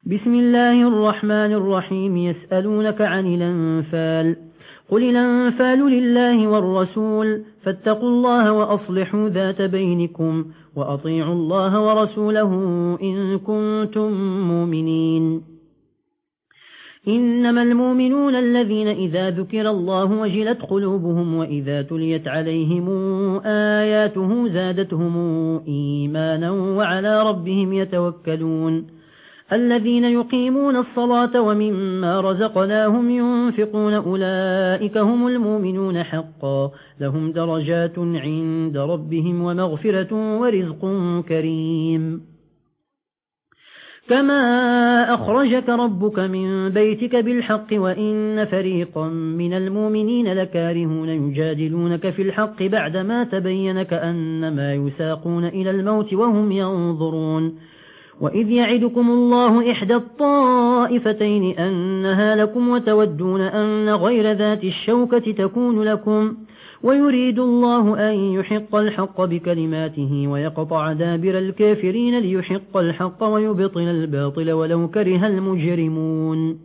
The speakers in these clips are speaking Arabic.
بسم الله الرحمن الرحيم. يسألونك عن الأنفال، قل الأنفال لله والرسول، فاتقوا الله وأصلحوا ذات بينكم، وأطيعوا الله ورسوله إن كنتم مؤمنين. إنما المؤمنون الذين إذا ذكر الله وجلت قلوبهم وإذا تليت عليهم آياته زادتهم إيمانا وعلى ربهم يتوكلون. الذين يقيمون الصلاة ومما رزقناهم ينفقون أولئك هم المؤمنون حقا، لهم درجات عند ربهم ومغفرة ورزق كريم. كما أخرجك ربك من بيتك بالحق وإن فريقا من المؤمنين لكارهون يجادلونك في الحق بعدما تبين كأنما يساقون إلى الموت وهم ينظرون. وإذ يعدكم الله إحدى الطائفتين أنها لكم وتودون أن غير ذات الشوكة تكون لكم، ويريد الله أن يحق الحق بكلماته ويقطع دابر الكافرين ليحق الحق ويبطل الباطل ولو كره المجرمون.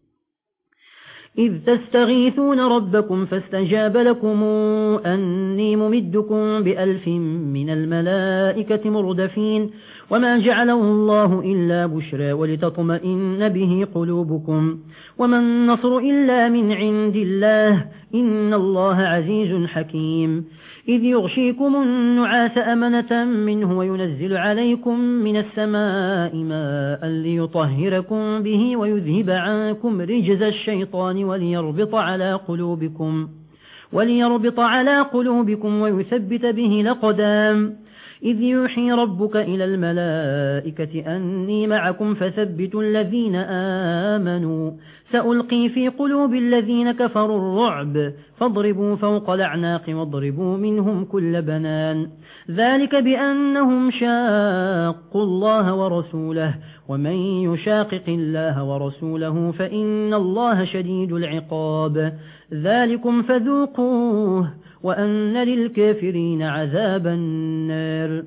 إذ تستغيثون ربكم فاستجاب لكم أني ممدكم ب1000 من الملائكة مردفين، وما جعله الله إلا بشرى ولتطمئن به قلوبكم، وما النصر إلا من عند الله، إن الله عزيز حكيم. إذ يغشيكم النعاس أمنة منه وينزل عليكم من السماء ماء ليطهركم به ويذهب عنكم رجز الشيطان وليربط على قلوبكم ويثبت به الأقدام. إذ يوحي ربك إلى الملائكة أني معكم فثبتوا الذين آمنوا، سألقي في قلوب الذين كفروا الرعب، فاضربوا فوق الأعناق واضربوا منهم كل بنان. ذلك بأنهم شاقوا الله ورسوله، ومن يشاقق الله ورسوله فإن الله شديد العقاب. ذلكم فذوقوه وأن للكافرين عذاب النار.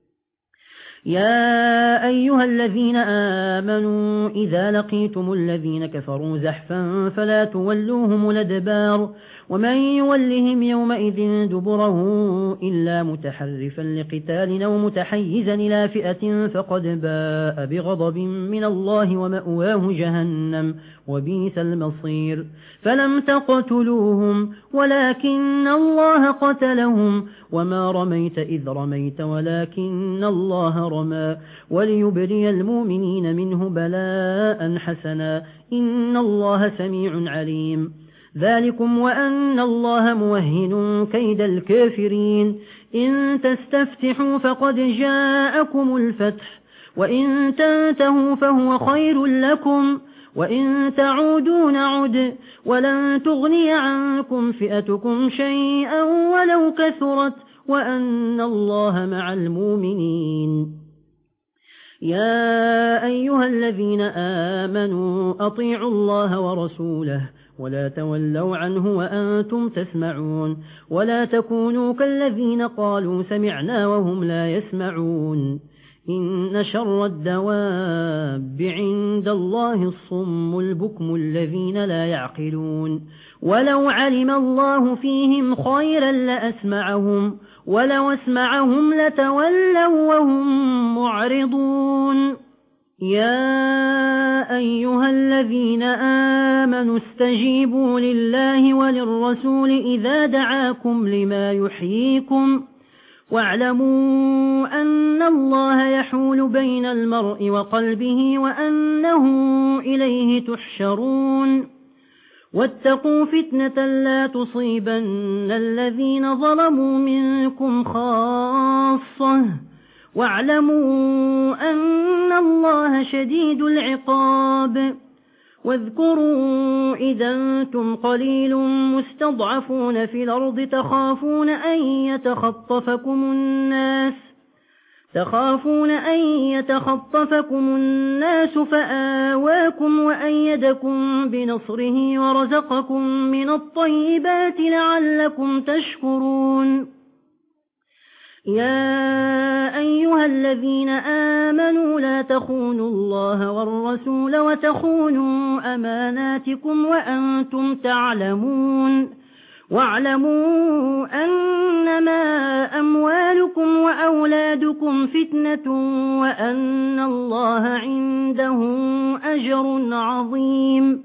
يا أيها الذين آمنوا إذا لقيتم الذين كفروا زحفا فلا تولوهم الأدبار، ومن يولهم يومئذ دبره إلا متحرفا لقتال أو متحيزا إلى فئة فقد باء بغضب من الله ومأواه جهنم وبئس المصير. فلم تقتلوهم ولكن الله قتلهم، وما رميت إذ رميت ولكن الله رمى، وليبري المؤمنين منه بلاء حسنا، إن الله سميع عليم. ذلكم وأن الله موهن كيد الكافرين. إن تستفتحوا فقد جاءكم الفتح، وإن تنتهوا فهو خير لكم، وإن تعودوا نعد، ولن تغني عنكم فئتكم شيئا ولو كثرت، وأن الله مع المؤمنين. يا أيها الذين آمنوا أطيعوا الله ورسوله ولا تولوا عنه وأنتم تسمعون، ولا تكونوا كالذين قالوا سمعنا وهم لا يسمعون. إن شر الدواب عند الله الصم البكم الذين لا يعقلون. ولو علم الله فيهم خيرا لأسمعهم، ولو اسمعهم لتولوا وهم معرضون. يا أيها الذين آمنوا استجيبوا لله وللرسول إذا دعاكم لما يحييكم، واعلموا أن الله يحول بين المرء وقلبه وأنه إليه تحشرون. واتقوا فتنة لا تصيبن الذين ظلموا منكم خاصة، واعلموا أن الله شديد العقاب. واذكروا إذا أنتم قليل مستضعفون في الأرض تخافون أن يتخطفكم الناس فآواكم وأيدكم بنصره ورزقكم من الطيبات لعلكم تشكرون. يا أيها الذين آمنوا لا تخونوا الله والرسول وتخونوا أماناتكم وأنتم تعلمون واعلموا أنما أموالكم وأولادكم فتنة وأن الله عنده أجر عظيم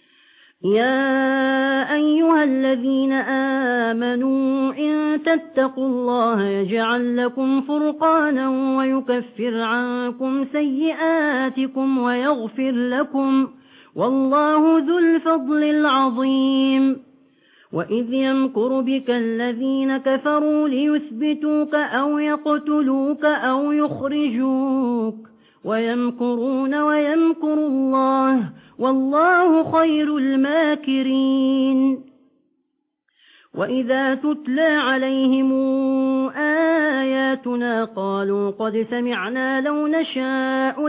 يا أيها الذين آمنوا إن تتقوا الله يجعل لكم فرقانا ويكفر عنكم سيئاتكم ويغفر لكم والله ذو الفضل العظيم وإذ يمكر بك الذين كفروا ليثبتوك أو يقتلوك أو يخرجوك ويمكرون ويمكر الله والله خير الماكرين وإذا تتلى عليهم آياتنا قالوا قد سمعنا لو نشاء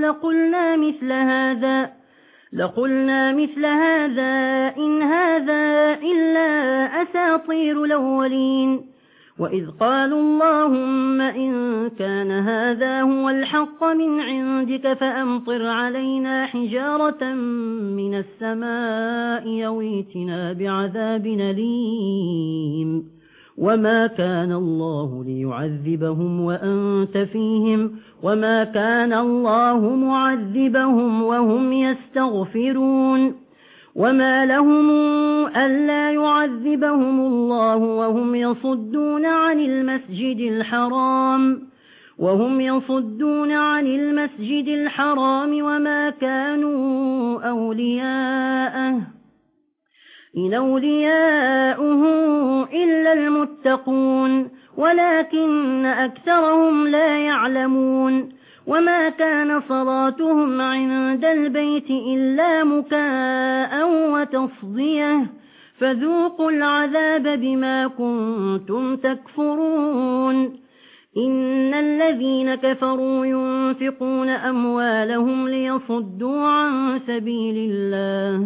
لقلنا مثل هذا إن هذا إلا أساطير الأولين وإذ قالوا اللهم إن كان هذا هو الحق من عندك فأمطر علينا حجارة من السماء أو ائتنا بعذاب أليم وما كان الله ليعذبهم وأنت فيهم وما كان الله معذبهم وهم يستغفرون وما لهم ألا يعذبهم الله وهم يصدون عن المسجد الحرام وما كانوا أولياءه إن أولياؤه إلا المتقون ولكن أكثرهم لا يعلمون وما كان صلاتهم عند البيت إلا مكاء وتصديه فذوقوا العذاب بما كنتم تكفرون إن الذين كفروا ينفقون أموالهم ليصدوا عن سبيل الله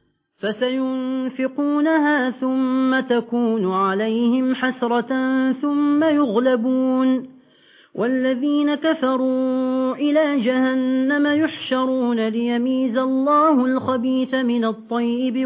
فسينفقونها ثم تكون عليهم حسرة ثم يغلبون والذين كفروا إلى جهنم يحشرون ليميز الله الخبيث من الطيب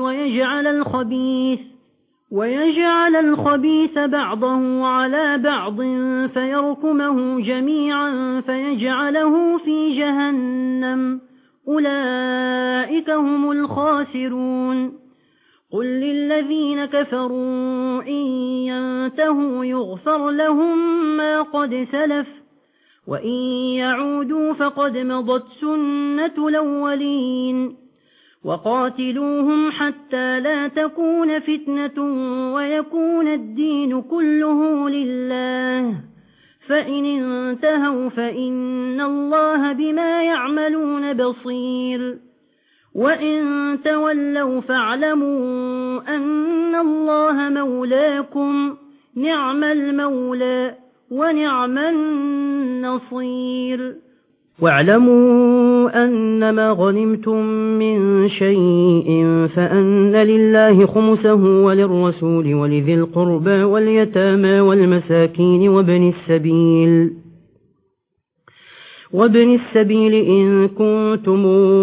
ويجعل الخبيث بعضه على بعض فيركمه جميعا فيجعله في جهنم أولئك هم الخاسرون قل للذين كفروا إن ينتهوا يغفر لهم ما قد سلف وإن يعودوا فقد مضت سنة الأولين وقاتلوهم حتى لا تكون فتنة ويكون الدين كله لله فإن انتهوا فإن الله بما يعملون بصير وإن تولوا فاعلموا أن الله مولاكم نعم المولى ونعم النصير واعلموا أنما غنمتم من شيء فأن لله خمسه وللرسول ولذي القربى واليتامى والمساكين وابن السبيل إن كنتم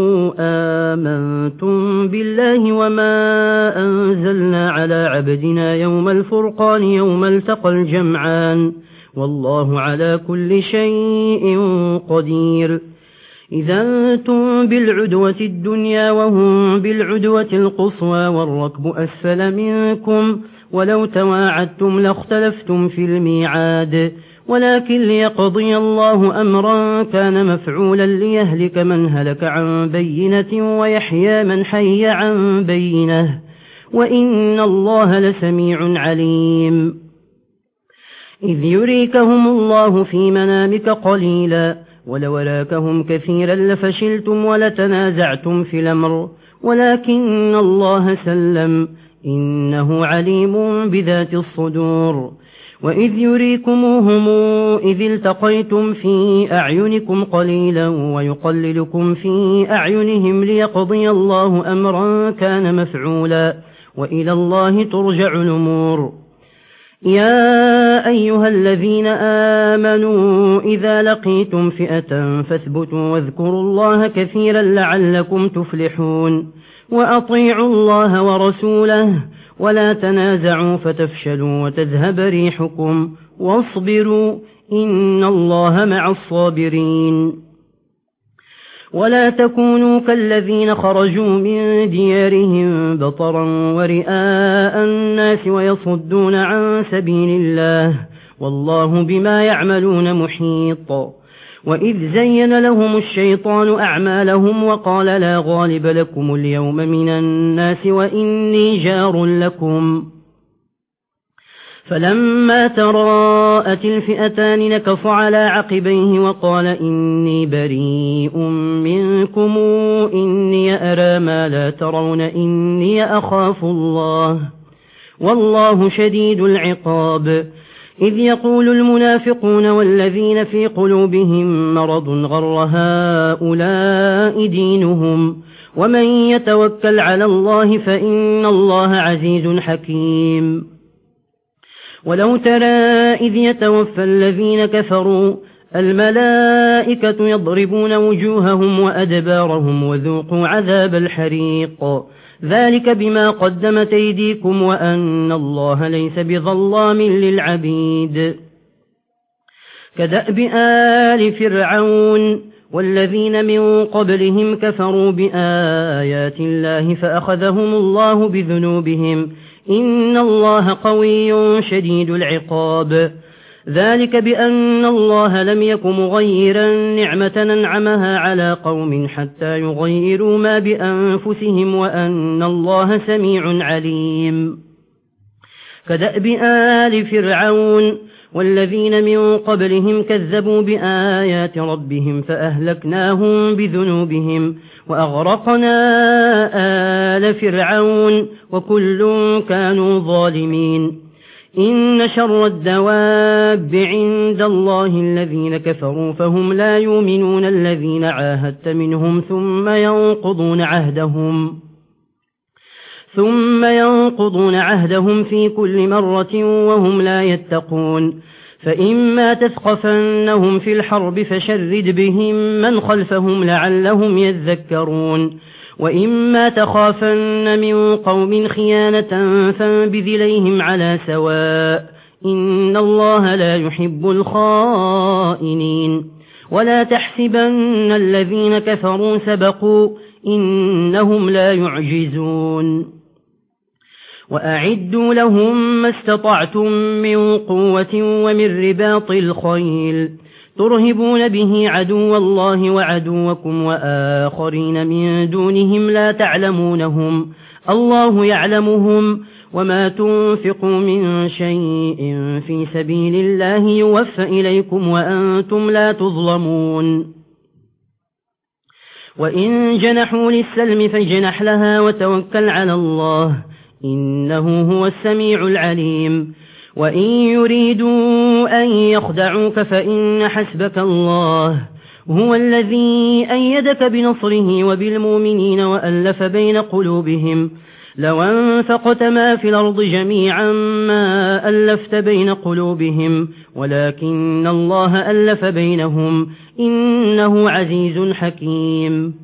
آمنتم بالله وما أنزلنا على عبدنا يوم الفرقان يوم التقى الجمعان والله على كل شيء قدير إذا أنتم بالعدوة الدنيا وهم بالعدوة القصوى والركب أسفل منكم ولو تواعدتم لاختلفتم في الميعاد ولكن ليقضي الله أمرا كان مفعولا ليهلك من هلك عن بينة ويحيى من حي عن بينة وإن الله لسميع عليم إذ يريكهم الله في منامك قليلا ولو راكهم كثيرا لفشلتم ولتنازعتم في الأمر ولكن الله سلم إنه عليم بذات الصدور وإذ يريكموهم إذ التقيتم في أعينكم قليلا ويقللكم في أعينهم ليقضي الله أمرا كان مفعولا وإلى الله ترجع الأمور يا أيها الذين آمنوا إذا لقيتم فئة فاثبتوا واذكروا الله كثيرا لعلكم تفلحون وأطيعوا الله ورسوله ولا تنازعوا فتفشلوا وتذهب ريحكم واصبروا إن الله مع الصابرين ولا تكونوا كالذين خرجوا من ديارهم بطرا ورئاء الناس ويصدون عن سبيل الله والله بما يعملون محيط وإذ زين لهم الشيطان أعمالهم وقال لا غالب لكم اليوم من الناس وإني جار لكم فلما تراءت الفئتان نكص على عقبيه وقال إني بريء منكم إني أرى ما لا ترون إني أخاف الله والله شديد العقاب إذ يقول المنافقون والذين في قلوبهم مرض غر هؤلاء دينهم ومن يتوكل على الله فإن الله عزيز حكيم ولو ترى إذ يتوفى الذين كفروا الملائكة يضربون وجوههم وأدبارهم وذوقوا عذاب الحريق ذلك بما قدمت أيديكم وأن الله ليس بظلام للعبيد كدأب آل فرعون والذين من قبلهم كفروا بآيات الله فأخذهم الله بذنوبهم إن الله قوي شديد العقاب ذلك بأن الله لم يك مغيرا نعمة أنعمها على قوم حتى يغيروا ما بأنفسهم وأن الله سميع عليم كدأب آل فرعون والذين من قبلهم كذبوا بآيات ربهم فأهلكناهم بذنوبهم وأغرقنا آل فرعون وكل كانوا ظالمين إن شر الدواب عند الله الذين كفروا فهم لا يؤمنون الذين عاهدت منهم ثم ينقضون عهدهم في كل مرة وهم لا يتقون فإما تثقفنهم في الحرب فشرد بهم من خلفهم لعلهم يذكرون وإما تخافن من قوم خيانة فانبذ إليهم على سواء إن الله لا يحب الخائنين ولا تحسبن الذين كفروا سبقوا إنهم لا يعجزون وأعدوا لهم ما استطعتم من قوة ومن رباط الخيل ترهبون به عدو الله وعدوكم وآخرين من دونهم لا تعلمونهم الله يعلمهم وما تنفقوا من شيء في سبيل الله يوفى إليكم وأنتم لا تظلمون وإن جنحوا للسلم فاجنح لها وتوكل على الله إنه هو السميع العليم وإن يريدوا أن يخدعوك فإن حسبك الله هو الذي أيدك بنصره وبالمؤمنين وألف بين قلوبهم لو أنفقت ما في الأرض جميعا ما ألفت بين قلوبهم ولكن الله ألف بينهم إنه عزيز حكيم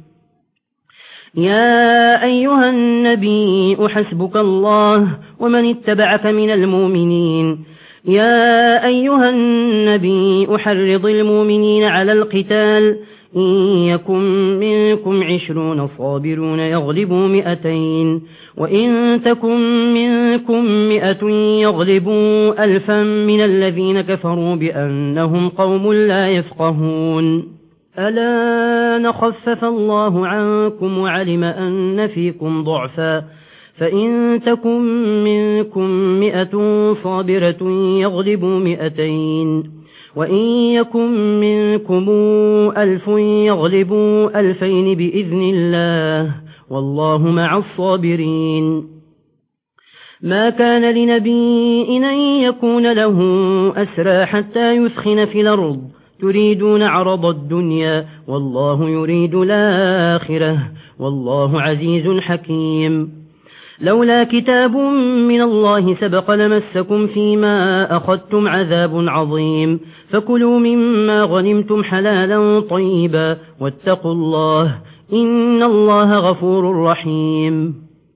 يا أيها النبي حسبك الله ومن اتبعك من المؤمنين يا أيها النبي حرض المؤمنين على القتال إن يكن منكم 20 صابرون يغلبوا 200 وإن تكن منكم 100 يغلبوا 1000 من الذين كفروا بأنهم قوم لا يفقهون ألا نخفف الله عنكم وعلم أن فيكم ضعفا فإن تكن منكم 100 صابرة يغلبوا 200 وإن يكن منكم 1000 يغلبوا 2000 بإذن الله والله مع الصابرين ما كان لنبي أن يكون له أسرى حتى يثخن في الأرض تريدون عرض الدنيا والله يريد الآخرة والله عزيز حكيم لولا كتاب من الله سبق لمسكم فيما أخذتم عذاب عظيم فكلوا مما غنمتم حلالا طيبا واتقوا الله إن الله غفور رحيم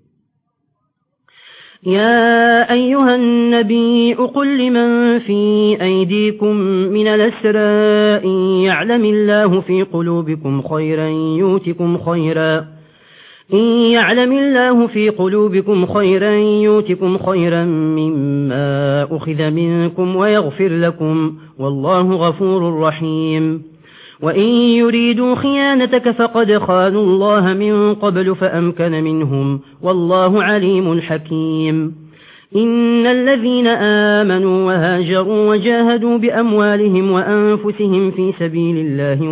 يا أيها النبي قل لمن في أيديكم من الأسرى إن يعلم الله في قلوبكم خيرا يؤتكم خيرا مما أخذ منكم ويغفر لكم والله غفور رحيم وإن يريدوا خيانتك فقد خانوا الله من قبل فأمكن منهم والله عليم حكيم إن الذين آمنوا وهاجروا وجاهدوا بأموالهم وأنفسهم في سبيل الله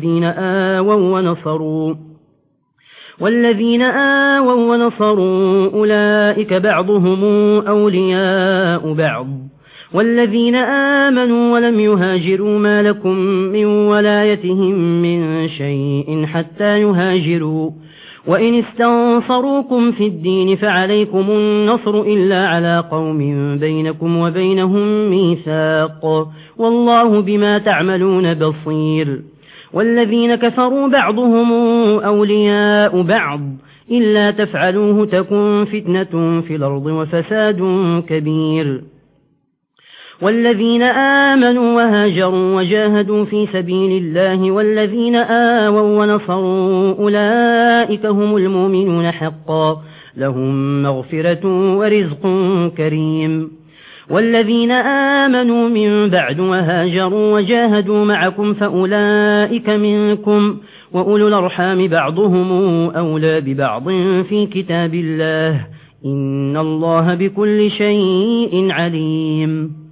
والذين آووا ونصروا أولئك بعضهم أولياء بعض والذين آمنوا ولم يهاجروا ما لكم من ولايتهم من شيء حتى يهاجروا وإن استنصروكم في الدين فعليكم النصر إلا على قوم بينكم وبينهم ميثاق والله بما تعملون بصير والذين كفروا بعضهم أولياء بعض إلا تفعلوه تكن فتنة في الأرض وفساد كبير والذين آمنوا وهاجروا وجاهدوا في سبيل الله والذين آووا ونصروا أولئك هم المؤمنون حقا لهم مغفرة ورزق كريم والذين آمنوا من بعد وهاجروا وجاهدوا معكم فأولئك منكم وأولو الأرحام بعضهم أولى ببعض في كتاب الله إن الله بكل شيء عليم